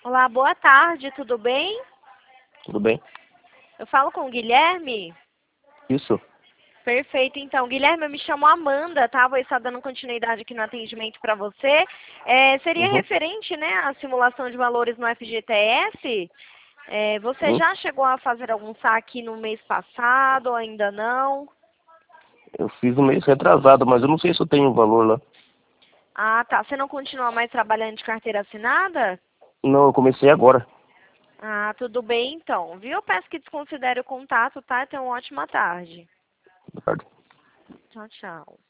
Olá, boa tarde, tudo bem? Tudo bem? Eu falo com o Guilherme? Isso. Perfeito, então. Guilherme, eu me chamo Amanda, tá? Vou estar dando continuidade aqui no atendimento para você. Seria Uhum. referente, né, à simulação de valores no FGTS? Você Sim. já chegou a fazer algum saque no mês passado ou ainda não? Eu fiz um mês retrasado, mas eu não sei se eu tenho valor lá. Ah, tá. Você não continua mais trabalhando de carteira assinada? Não, eu comecei agora. Ah, tudo bem então, viu? Eu peço que desconsidere o contato, tá? Tenha uma ótima tarde. Boa tarde. Tchau, tchau.